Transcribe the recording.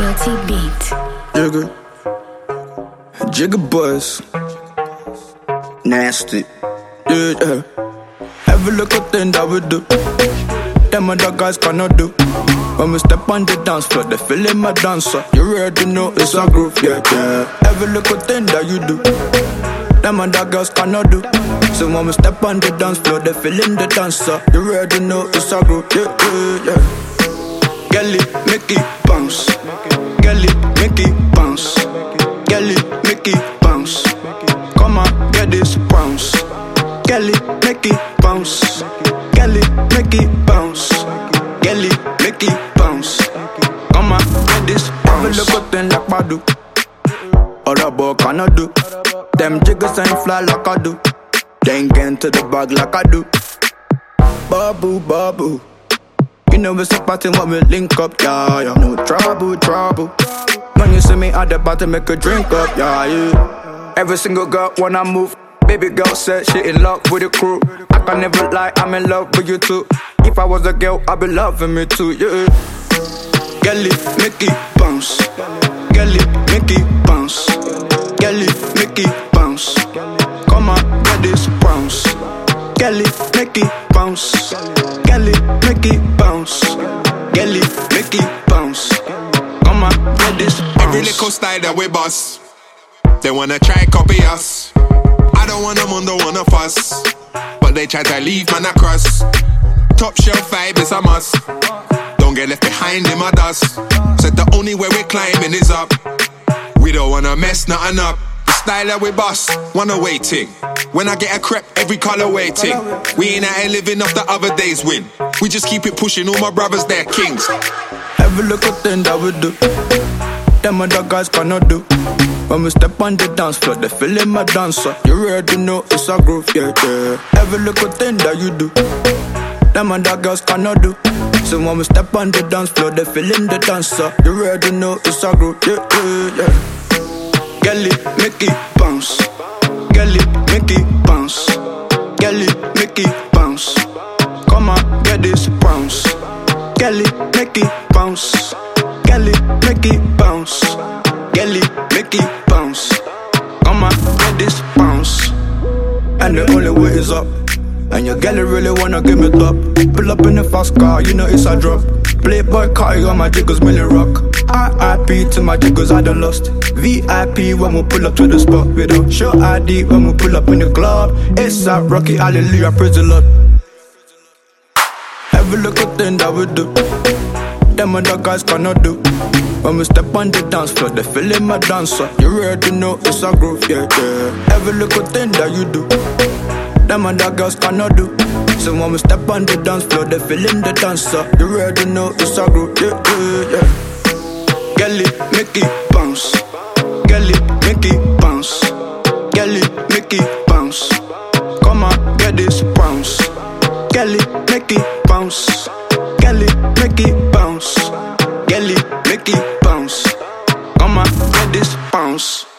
Guilty Beat. Jigga Buzz. Nasty. Yeah. Every little thing that we do, them other guys cannot do. When we step on the dance floor, they feeling my dancer. You already know it's a groove, yeah. Every little thing that you do, them other girls cannot do. So when we step on the dance floor, they feeling the dancer. You already know it's a groove, yeah. Girl it, make it bounce. Girl it, make it bounce. Girl it, make it bounce. Come on, get this bounce. Girl it, make it bounce. Girl it, make it bounce. Girl it, make it bounce. Come on, get this bounce. Every little thing like Badu, other boy cannot do. Them jiggers ain't fly like I do. They ain't get into the bag like I do. Babu. You know it's a party when we link up, yeah. No trouble. When you see me at the party, make a drink up, yeah. Every single girl wanna move. Baby girl said she in love with the crew. I can never lie, I'm in love with you too. If I was a girl, I'd be loving me too, yeah. Girl it, make it bounce. Girl it, make it bounce. Girl it, make it bounce. Come on, get this bounce. Girl it, make it bounce. Girl it, make it bounce. Girl it, make it bounce. Come on, get this bounce. Every little style that we bust, they wanna try copy us. I don't want them under one of us, but they try to leave man across. Top shelf vibe is a must. Don't get left behind in my dust. Said the only way we're climbing is up. We don't wanna mess nothing up. The style that we bust, one away ting. When I get a crepe, every color waiting. We ain't out here living off the other day's win. We just keep it pushing, all my brothers, they're kings. Every little thing that we do, them other guys cannot do. When we step on the dance floor, they feeling my dancer. You already know it's a groove, yeah. Every little thing that you do, them other girls cannot do. So when we step on the dance floor, they feeling the dancer. You already know it's a groove, yeah. Girl it, make it bounce. Girl it, make it bounce. Girl it, make it bounce. Come on, get this bounce. Girl it, make it bounce. Girl it, make it bounce. Girl it, make it bounce. Come on, get this bounce. And the only way is up. And your girl really wanna give me top. Pull up in a fast car, you know it's a drop. Playboy car, you on my jiggles, million rock. RIP to my jiggles, I done lost. VIP when we pull up to the spot. We don't show ID when we pull up in the club. It's a Rocky, hallelujah, praise the Lord. Every little thing that we do, them other guys cannot do. When we step on the dance floor, they feeling my dancer. You already know it's a groove, yeah. Every little thing that you do, them other girls cannot do. So when we step on the dance floor, they feeling the dancer. You already know it's a groove, yeah. Girl it, make it bounce. Girl it, make it bounce. Girl it, make it bounce. Come on, get this bounce. Girl it, make it bounce. Girl it, make it bounce. Girl it, make it bounce. Come on, get this bounce.